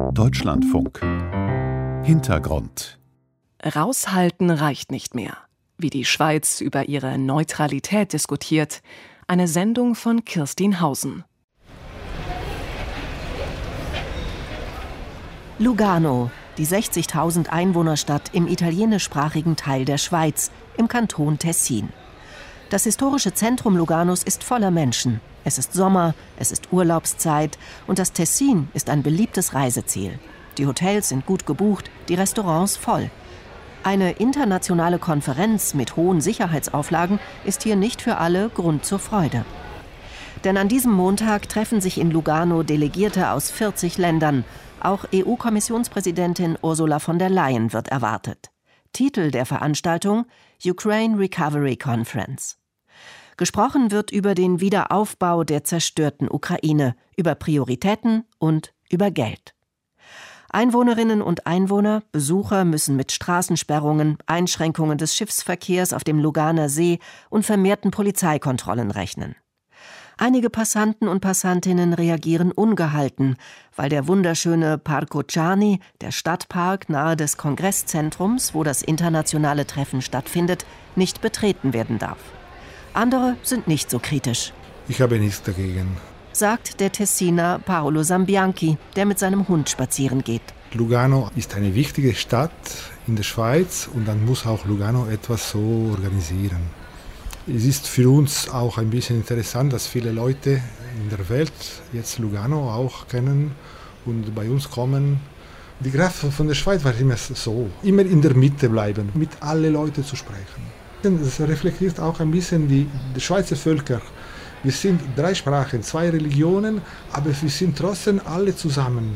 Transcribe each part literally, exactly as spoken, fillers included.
Deutschlandfunk. Hintergrund. Raushalten reicht nicht mehr. Wie die Schweiz über ihre Neutralität diskutiert. Eine Sendung von Kirstin Hausen. Lugano, die sechzigtausend Einwohnerstadt im italienischsprachigen Teil der Schweiz, im Kanton Tessin. Das historische Zentrum Luganos ist voller Menschen. Es ist Sommer, es ist Urlaubszeit und das Tessin ist ein beliebtes Reiseziel. Die Hotels sind gut gebucht, die Restaurants voll. Eine internationale Konferenz mit hohen Sicherheitsauflagen ist hier nicht für alle Grund zur Freude. Denn an diesem Montag treffen sich in Lugano Delegierte aus vierzig Ländern. Auch E U-Kommissionspräsidentin Ursula von der Leyen wird erwartet. Titel der Veranstaltung: Ukraine Recovery Conference. Gesprochen wird über den Wiederaufbau der zerstörten Ukraine, über Prioritäten und über Geld. Einwohnerinnen und Einwohner, Besucher müssen mit Straßensperrungen, Einschränkungen des Schiffsverkehrs auf dem Luganer See und vermehrten Polizeikontrollen rechnen. Einige Passanten und Passantinnen reagieren ungehalten, weil der wunderschöne Parco Ciani, der Stadtpark nahe des Kongresszentrums, wo das internationale Treffen stattfindet, nicht betreten werden darf. Andere sind nicht so kritisch. Ich habe nichts dagegen, sagt der Tessiner Paolo Sambianchi, der mit seinem Hund spazieren geht. Lugano ist eine wichtige Stadt in der Schweiz und dann muss auch Lugano etwas so organisieren. Es ist für uns auch ein bisschen interessant, dass viele Leute in der Welt jetzt Lugano auch kennen und bei uns kommen. Die Kraft von der Schweiz war immer so, immer in der Mitte bleiben, mit allen Leuten zu sprechen. Das reflektiert auch ein bisschen die, die Schweizer Völker. Wir sind drei Sprachen, zwei Religionen, aber wir sind trotzdem alle zusammen.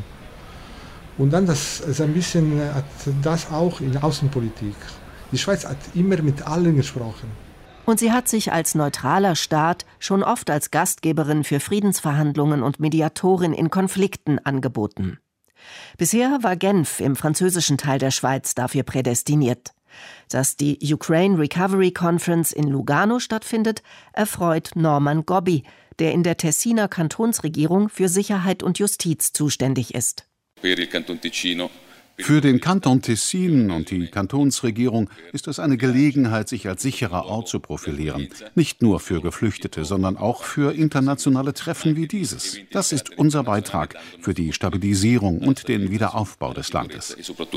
Und dann das ist ein bisschen das auch in der Außenpolitik. Die Schweiz hat immer mit allen gesprochen. Und sie hat sich als neutraler Staat schon oft als Gastgeberin für Friedensverhandlungen und Mediatorin in Konflikten angeboten. Bisher war Genf im französischen Teil der Schweiz dafür prädestiniert. Dass die Ukraine Recovery Conference in Lugano stattfindet, erfreut Norman Gobbi, der in der Tessiner Kantonsregierung für Sicherheit und Justiz zuständig ist. Für den Kanton Tessin und die Kantonsregierung ist es eine Gelegenheit, sich als sicherer Ort zu profilieren. Nicht nur für Geflüchtete, sondern auch für internationale Treffen wie dieses. Das ist unser Beitrag für die Stabilisierung und den Wiederaufbau des Landes.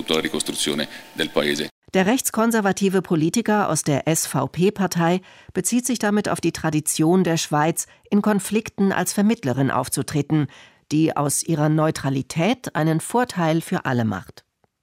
Der rechtskonservative Politiker aus der S V P-Partei bezieht sich damit auf die Tradition der Schweiz, in Konflikten als Vermittlerin aufzutreten, die aus ihrer Neutralität einen Vorteil für alle macht.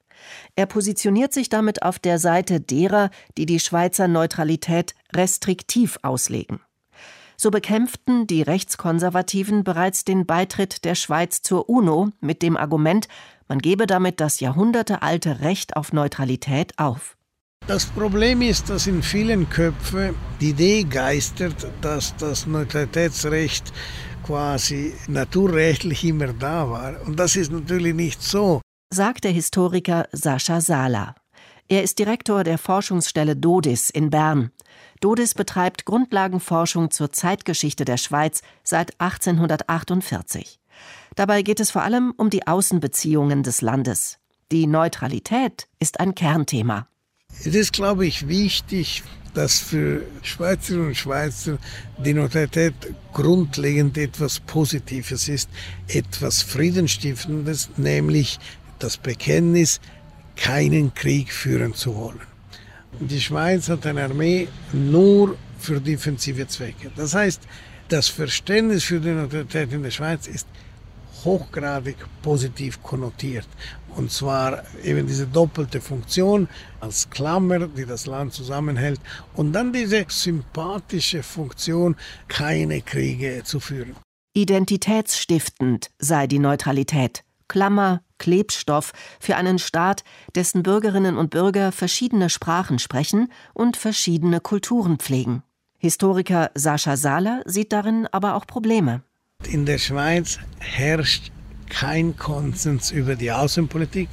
Er positioniert sich damit auf der Seite derer, die die Schweizer Neutralität restriktiv auslegen. So bekämpften die Rechtskonservativen bereits den Beitritt der Schweiz zur UNO mit dem Argument, man gebe damit das jahrhundertealte Recht auf Neutralität auf. Das Problem ist, dass in vielen Köpfen die Idee geistert, dass das Neutralitätsrecht quasi naturrechtlich immer da war. Und das ist natürlich nicht so, sagt der Historiker Sascha Sala. Er ist Direktor der Forschungsstelle Dodis in Bern. Dodis betreibt Grundlagenforschung zur Zeitgeschichte der Schweiz seit achtzehnhundertachtundvierzig. Dabei geht es vor allem um die Außenbeziehungen des Landes. Die Neutralität ist ein Kernthema. Es ist, glaube ich, wichtig, dass für Schweizerinnen und Schweizer die Neutralität grundlegend etwas Positives ist, etwas Friedensstiftendes, nämlich das Bekenntnis, keinen Krieg führen zu wollen. Die Schweiz hat eine Armee nur für defensive Zwecke. Das heißt, das Verständnis für die Neutralität in der Schweiz ist hochgradig positiv konnotiert. Und zwar eben diese doppelte Funktion als Klammer, die das Land zusammenhält, und dann diese sympathische Funktion, keine Kriege zu führen. Identitätsstiftend sei die Neutralität. Klammer, Klebstoff für einen Staat, dessen Bürgerinnen und Bürger verschiedene Sprachen sprechen und verschiedene Kulturen pflegen. Historiker Sascha Sala sieht darin aber auch Probleme. In der Schweiz herrscht kein Konsens über die Außenpolitik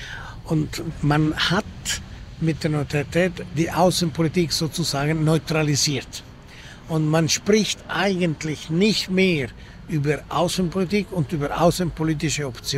und man hat mit der Neutralität die Außenpolitik sozusagen neutralisiert. Und man spricht eigentlich nicht mehr über Außenpolitik und über außenpolitische Optionen.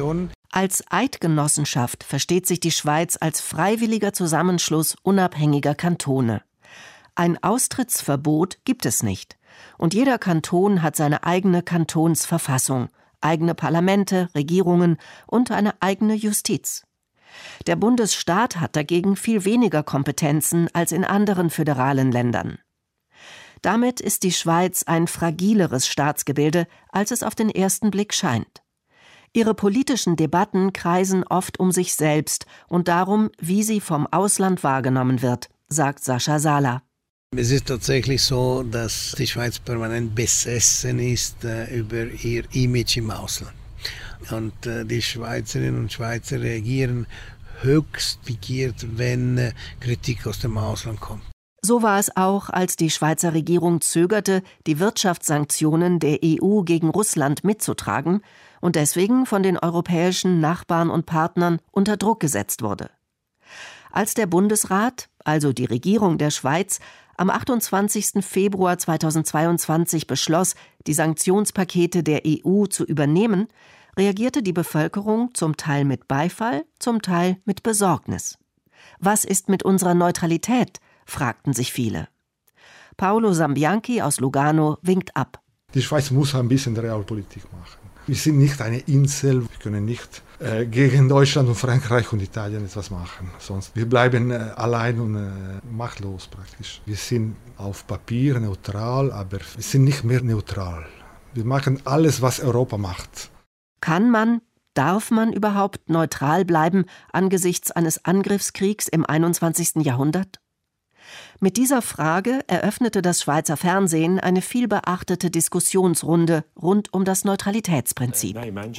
Als Eidgenossenschaft versteht sich die Schweiz als freiwilliger Zusammenschluss unabhängiger Kantone. Ein Austrittsverbot gibt es nicht. Und jeder Kanton hat seine eigene Kantonsverfassung, eigene Parlamente, Regierungen und eine eigene Justiz. Der Bundesstaat hat dagegen viel weniger Kompetenzen als in anderen föderalen Ländern. Damit ist die Schweiz ein fragileres Staatsgebilde, als es auf den ersten Blick scheint. Ihre politischen Debatten kreisen oft um sich selbst und darum, wie sie vom Ausland wahrgenommen wird, sagt Sascha Sala. Es ist tatsächlich so, dass die Schweiz permanent besessen ist äh, über ihr Image im Ausland. Und äh, die Schweizerinnen und Schweizer reagieren höchst pikiert, wenn äh, Kritik aus dem Ausland kommt. So war es auch, als die Schweizer Regierung zögerte, die Wirtschaftssanktionen der E U gegen Russland mitzutragen und deswegen von den europäischen Nachbarn und Partnern unter Druck gesetzt wurde. Als der Bundesrat, also die Regierung der Schweiz, am achtundzwanzigsten Februar zweitausendzweiundzwanzig beschloss, die Sanktionspakete der E U zu übernehmen, reagierte die Bevölkerung zum Teil mit Beifall, zum Teil mit Besorgnis. Was ist mit unserer Neutralität? Fragten sich viele. Paolo Sambianchi aus Lugano winkt ab. Die Schweiz muss ein bisschen Realpolitik machen. Wir sind nicht eine Insel, wir können nicht äh, gegen Deutschland und Frankreich und Italien etwas machen. Sonst wir bleiben äh, allein und äh, machtlos praktisch. Wir sind auf Papier neutral, aber wir sind nicht mehr neutral. Wir machen alles, was Europa macht. Kann man, darf man überhaupt neutral bleiben angesichts eines Angriffskriegs im einundzwanzigsten Jahrhundert? Mit dieser Frage eröffnete das Schweizer Fernsehen eine vielbeachtete Diskussionsrunde rund um das Neutralitätsprinzip.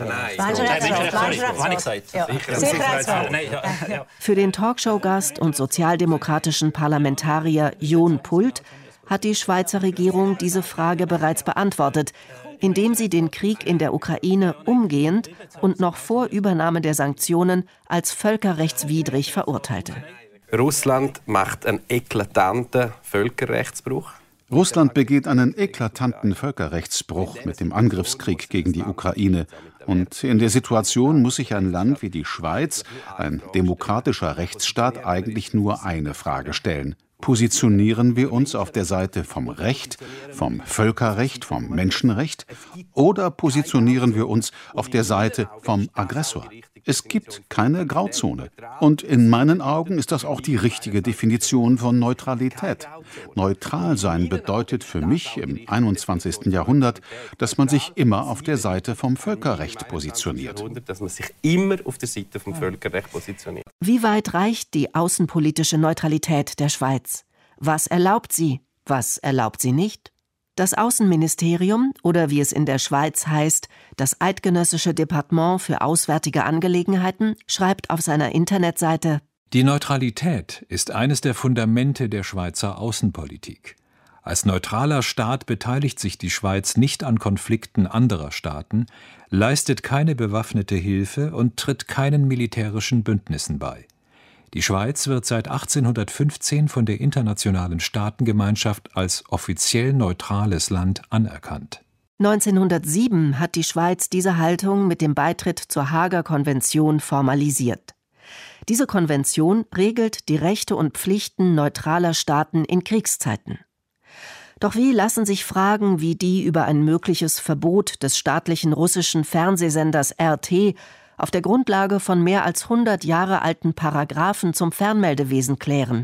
Für den Talkshow-Gast und sozialdemokratischen Parlamentarier Jon Pult hat die Schweizer Regierung diese Frage bereits beantwortet, indem sie den Krieg in der Ukraine umgehend und noch vor Übernahme der Sanktionen als völkerrechtswidrig verurteilte. Russland macht einen eklatanten Völkerrechtsbruch. Russland begeht einen eklatanten Völkerrechtsbruch mit dem Angriffskrieg gegen die Ukraine. Und in der Situation muss sich ein Land wie die Schweiz, ein demokratischer Rechtsstaat, eigentlich nur eine Frage stellen. Positionieren wir uns auf der Seite vom Recht, vom Völkerrecht, vom Menschenrecht, oder positionieren wir uns auf der Seite vom Aggressor? Es gibt keine Grauzone. Und in meinen Augen ist das auch die richtige Definition von Neutralität. Neutral sein bedeutet für mich im einundzwanzigsten Jahrhundert, dass man sich immer auf der Seite vom Völkerrecht positioniert. Dass man sich immer auf der Seite vom Völkerrecht positioniert. Wie weit reicht die außenpolitische Neutralität der Schweiz? Was erlaubt sie? Was erlaubt sie nicht? Das Außenministerium, oder wie es in der Schweiz heißt, das Eidgenössische Departement für Auswärtige Angelegenheiten, schreibt auf seiner Internetseite: Die Neutralität ist eines der Fundamente der Schweizer Außenpolitik. Als neutraler Staat beteiligt sich die Schweiz nicht an Konflikten anderer Staaten, leistet keine bewaffnete Hilfe und tritt keinen militärischen Bündnissen bei. Die Schweiz wird seit achtzehnhundertfünfzehn von der Internationalen Staatengemeinschaft als offiziell neutrales Land anerkannt. neunzehnhundertsieben hat die Schweiz diese Haltung mit dem Beitritt zur Haager Konvention formalisiert. Diese Konvention regelt die Rechte und Pflichten neutraler Staaten in Kriegszeiten. Doch wie lassen sich Fragen wie die über ein mögliches Verbot des staatlichen russischen Fernsehsenders R T auf der Grundlage von mehr als hundert Jahre alten Paragraphen zum Fernmeldewesen klären?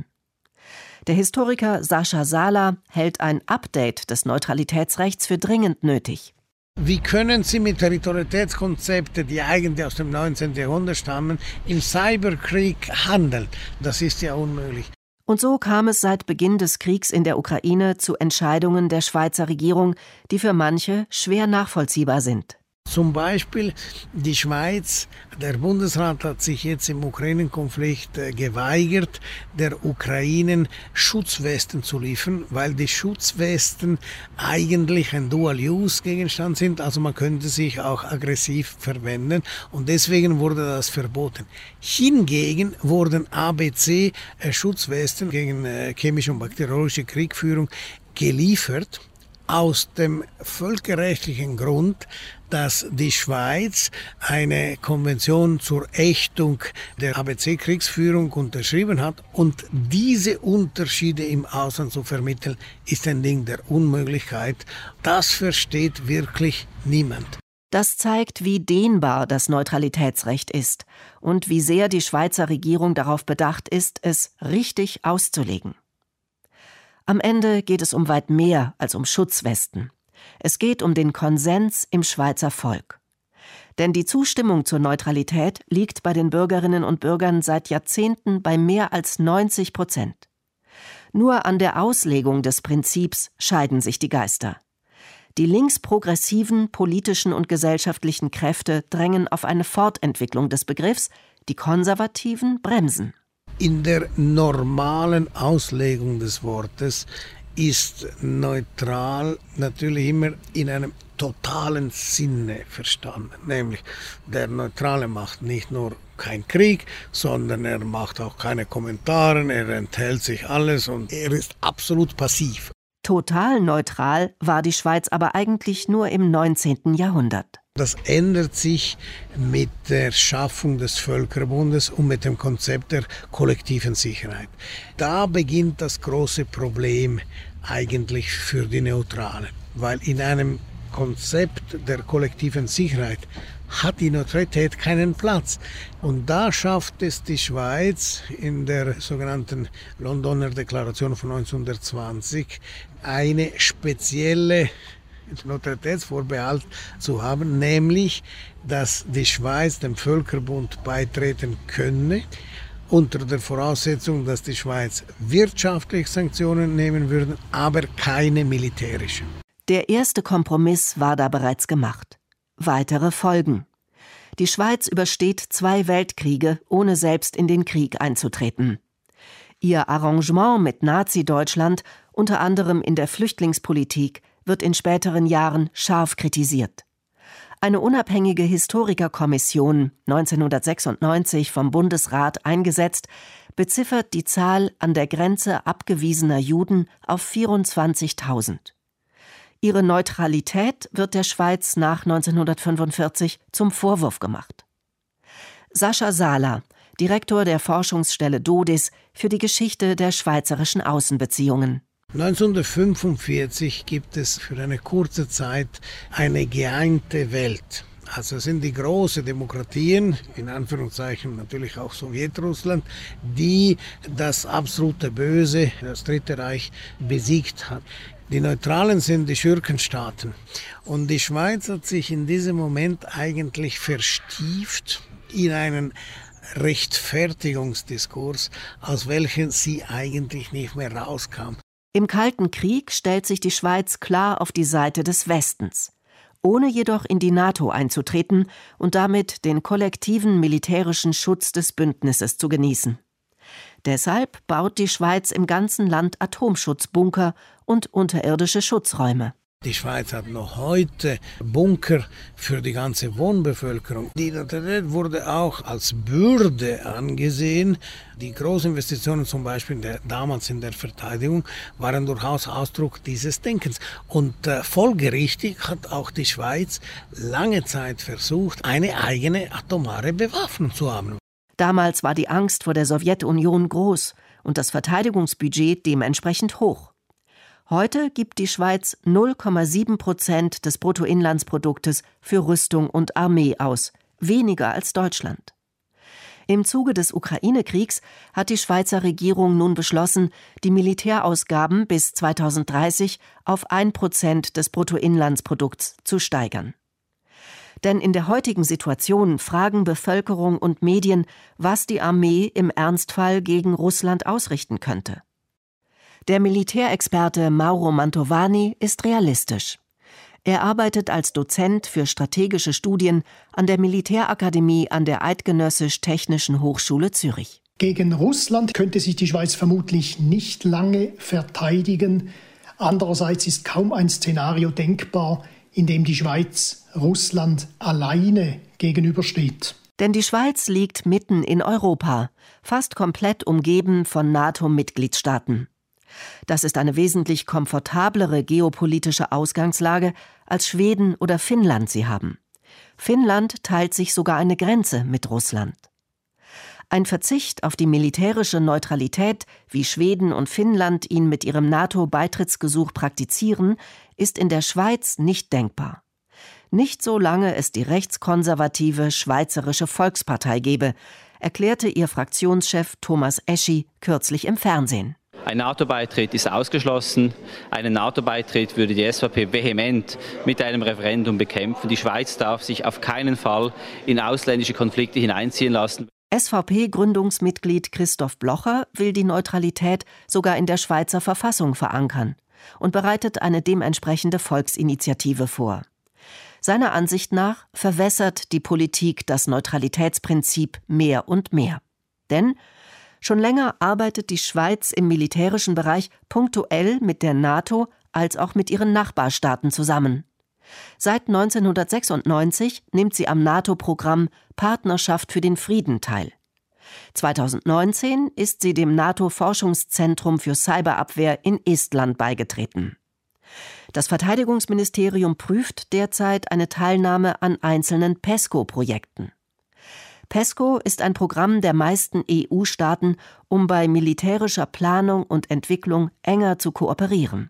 Der Historiker Sascha Sala hält ein Update des Neutralitätsrechts für dringend nötig. Wie können Sie mit Territorialitätskonzepten, die eigentlich aus dem neunzehnten Jahrhundert stammen, im Cyberkrieg handeln? Das ist ja unmöglich. Und so kam es seit Beginn des Kriegs in der Ukraine zu Entscheidungen der Schweizer Regierung, die für manche schwer nachvollziehbar sind. Zum Beispiel die Schweiz, der Bundesrat hat sich jetzt im Ukraine-Konflikt geweigert, der Ukraine Schutzwesten zu liefern, weil die Schutzwesten eigentlich ein Dual-Use-Gegenstand sind, also man könnte sich auch aggressiv verwenden und deswegen wurde das verboten. Hingegen wurden A B C-Schutzwesten gegen chemische und bakteriologische Kriegführung geliefert. Aus dem völkerrechtlichen Grund, dass die Schweiz eine Konvention zur Ächtung der A B C-Kriegsführung unterschrieben hat und diese Unterschiede im Ausland zu vermitteln, ist ein Ding der Unmöglichkeit. Das versteht wirklich niemand. Das zeigt, wie dehnbar das Neutralitätsrecht ist und wie sehr die Schweizer Regierung darauf bedacht ist, es richtig auszulegen. Am Ende geht es um weit mehr als um Schutzwesten. Es geht um den Konsens im Schweizer Volk. Denn die Zustimmung zur Neutralität liegt bei den Bürgerinnen und Bürgern seit Jahrzehnten bei mehr als neunzig Prozent. Nur an der Auslegung des Prinzips scheiden sich die Geister. Die linksprogressiven politischen und gesellschaftlichen Kräfte drängen auf eine Fortentwicklung des Begriffs, die Konservativen bremsen. In der normalen Auslegung des Wortes ist neutral natürlich immer in einem totalen Sinne verstanden. Nämlich, der Neutrale macht nicht nur keinen Krieg, sondern er macht auch keine Kommentare, er enthält sich alles und er ist absolut passiv. Total neutral war die Schweiz aber eigentlich nur im neunzehnten Jahrhundert. Das ändert sich mit der Schaffung des Völkerbundes und mit dem Konzept der kollektiven Sicherheit. Da beginnt das große Problem eigentlich für die Neutralen, weil in einem Konzept der kollektiven Sicherheit hat die Neutralität keinen Platz. Und da schafft es die Schweiz in der sogenannten Londoner Deklaration von neunzehnhundertzwanzig eine spezielle Neutralitätsvorbehalt zu haben, nämlich, dass die Schweiz dem Völkerbund beitreten könne, unter der Voraussetzung, dass die Schweiz wirtschaftliche Sanktionen nehmen würde, aber keine militärischen. Der erste Kompromiss war da bereits gemacht. Weitere folgen. Die Schweiz übersteht zwei Weltkriege, ohne selbst in den Krieg einzutreten. Ihr Arrangement mit Nazi-Deutschland, unter anderem in der Flüchtlingspolitik, wird in späteren Jahren scharf kritisiert. Eine unabhängige Historikerkommission, neunzehnhundertsechsundneunzig vom Bundesrat eingesetzt, beziffert die Zahl an der Grenze abgewiesener Juden auf vierundzwanzigtausend. Ihre Neutralität wird der Schweiz nach neunzehnhundertfünfundvierzig zum Vorwurf gemacht. Sascha Sahler, Direktor der Forschungsstelle DODIS für die Geschichte der schweizerischen Außenbeziehungen. neunzehnhundertfünfundvierzig gibt es für eine kurze Zeit eine geeinte Welt. Also sind die großen Demokratien, in Anführungszeichen natürlich auch Sowjetrussland, die das absolute Böse, das Dritte Reich, besiegt hat. Die Neutralen sind die Schurkenstaaten. Und die Schweiz hat sich in diesem Moment eigentlich verstieft in einen Rechtfertigungsdiskurs, aus welchem sie eigentlich nicht mehr rauskam. Im Kalten Krieg stellt sich die Schweiz klar auf die Seite des Westens, ohne jedoch in die NATO einzutreten und damit den kollektiven militärischen Schutz des Bündnisses zu genießen. Deshalb baut die Schweiz im ganzen Land Atomschutzbunker und unterirdische Schutzräume. Die Schweiz hat noch heute Bunker für die ganze Wohnbevölkerung. Die Neutralität wurde auch als Bürde angesehen. Die Großinvestitionen zum Beispiel der, damals in der Verteidigung waren durchaus Ausdruck dieses Denkens. Und äh, folgerichtig hat auch die Schweiz lange Zeit versucht, eine eigene atomare Bewaffnung zu haben. Damals war die Angst vor der Sowjetunion groß und das Verteidigungsbudget dementsprechend hoch. Heute gibt die Schweiz null Komma sieben Prozent des Bruttoinlandsproduktes für Rüstung und Armee aus, weniger als Deutschland. Im Zuge des Ukraine-Kriegs hat die Schweizer Regierung nun beschlossen, die Militärausgaben bis zweitausenddreißig auf ein Prozent des Bruttoinlandsprodukts zu steigern. Denn in der heutigen Situation fragen Bevölkerung und Medien, was die Armee im Ernstfall gegen Russland ausrichten könnte. Der Militärexperte Mauro Mantovani ist realistisch. Er arbeitet als Dozent für strategische Studien an der Militärakademie an der Eidgenössisch-Technischen Hochschule Zürich. Gegen Russland könnte sich die Schweiz vermutlich nicht lange verteidigen. Andererseits ist kaum ein Szenario denkbar, in dem die Schweiz Russland alleine gegenübersteht. Denn die Schweiz liegt mitten in Europa, fast komplett umgeben von NATO-Mitgliedstaaten. Das ist eine wesentlich komfortablere geopolitische Ausgangslage, als Schweden oder Finnland sie haben. Finnland teilt sich sogar eine Grenze mit Russland. Ein Verzicht auf die militärische Neutralität, wie Schweden und Finnland ihn mit ihrem NATO-Beitrittsgesuch praktizieren, ist in der Schweiz nicht denkbar. Nicht solange es die rechtskonservative Schweizerische Volkspartei gebe, erklärte ihr Fraktionschef Thomas Eschi kürzlich im Fernsehen. Ein NATO-Beitritt ist ausgeschlossen. Einen NATO-Beitritt würde die S V P vehement mit einem Referendum bekämpfen. Die Schweiz darf sich auf keinen Fall in ausländische Konflikte hineinziehen lassen. S V P-Gründungsmitglied Christoph Blocher will die Neutralität sogar in der Schweizer Verfassung verankern und bereitet eine dementsprechende Volksinitiative vor. Seiner Ansicht nach verwässert die Politik das Neutralitätsprinzip mehr und mehr. Denn schon länger arbeitet die Schweiz im militärischen Bereich punktuell mit der NATO als auch mit ihren Nachbarstaaten zusammen. Seit neunzehnhundertsechsundneunzig nimmt sie am NATO-Programm Partnerschaft für den Frieden teil. zweitausendneunzehn ist sie dem NATO-Forschungszentrum für Cyberabwehr in Estland beigetreten. Das Verteidigungsministerium prüft derzeit eine Teilnahme an einzelnen PESCO-Projekten. PESCO ist ein Programm der meisten E U-Staaten, um bei militärischer Planung und Entwicklung enger zu kooperieren.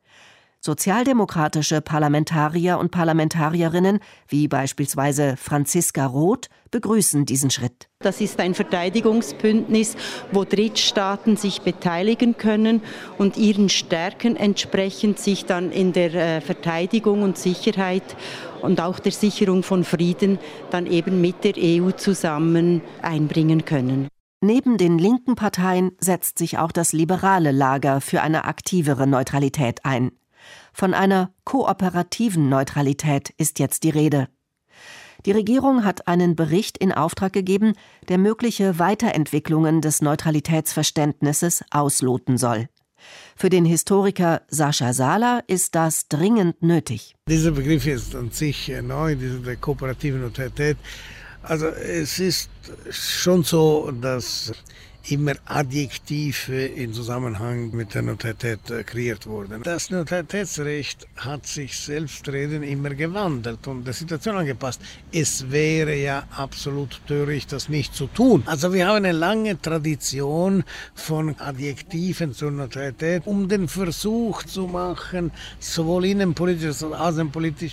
Sozialdemokratische Parlamentarier und Parlamentarierinnen, wie beispielsweise Franziska Roth, begrüßen diesen Schritt. Das ist ein Verteidigungsbündnis, wo Drittstaaten sich beteiligen können und ihren Stärken entsprechend sich dann in der Verteidigung und Sicherheit und auch der Sicherung von Frieden dann eben mit der E U zusammen einbringen können. Neben den linken Parteien setzt sich auch das liberale Lager für eine aktivere Neutralität ein. Von einer kooperativen Neutralität ist jetzt die Rede. Die Regierung hat einen Bericht in Auftrag gegeben, der mögliche Weiterentwicklungen des Neutralitätsverständnisses ausloten soll. Für den Historiker Sascha Sahler ist das dringend nötig. Dieser Begriff ist an sich neu, diese kooperative Neutralität. Also es ist schon so, dass immer Adjektive in Zusammenhang mit der Neutralität kreiert wurden. Das Neutralitätsrecht hat sich selbstredend immer gewandelt und der Situation angepasst. Es wäre ja absolut töricht, das nicht zu tun. Also wir haben eine lange Tradition von Adjektiven zur Neutralität, um den Versuch zu machen, sowohl innenpolitisch als auch außenpolitisch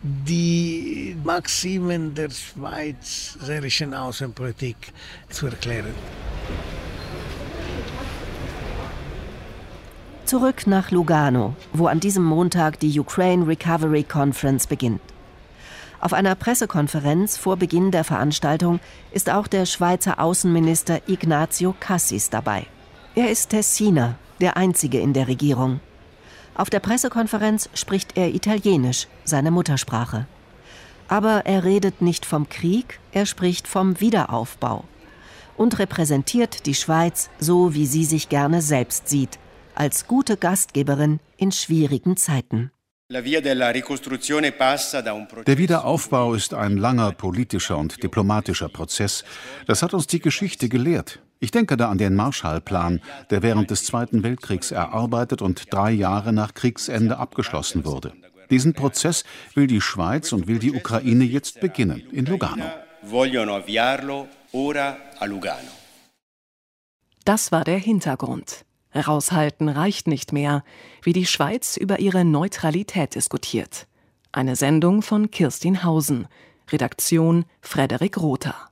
die Maximen der schweizerischen Außenpolitik zu erklären. Zurück nach Lugano, wo an diesem Montag die Ukraine Recovery Conference beginnt. Auf einer Pressekonferenz vor Beginn der Veranstaltung ist auch der Schweizer Außenminister Ignazio Cassis dabei. Er ist Tessiner, der einzige in der Regierung. Auf der Pressekonferenz spricht er Italienisch, seine Muttersprache. Aber er redet nicht vom Krieg, er spricht vom Wiederaufbau und repräsentiert die Schweiz so, wie sie sich gerne selbst sieht, als gute Gastgeberin in schwierigen Zeiten. Der Wiederaufbau ist ein langer politischer und diplomatischer Prozess. Das hat uns die Geschichte gelehrt. Ich denke da an den Marshallplan, der während des Zweiten Weltkriegs erarbeitet und drei Jahre nach Kriegsende abgeschlossen wurde. Diesen Prozess will die Schweiz und will die Ukraine jetzt beginnen, in Lugano. Das war der Hintergrund. Raushalten reicht nicht mehr, wie die Schweiz über ihre Neutralität diskutiert. Eine Sendung von Kirstin Hausen. Redaktion Frederik Rother.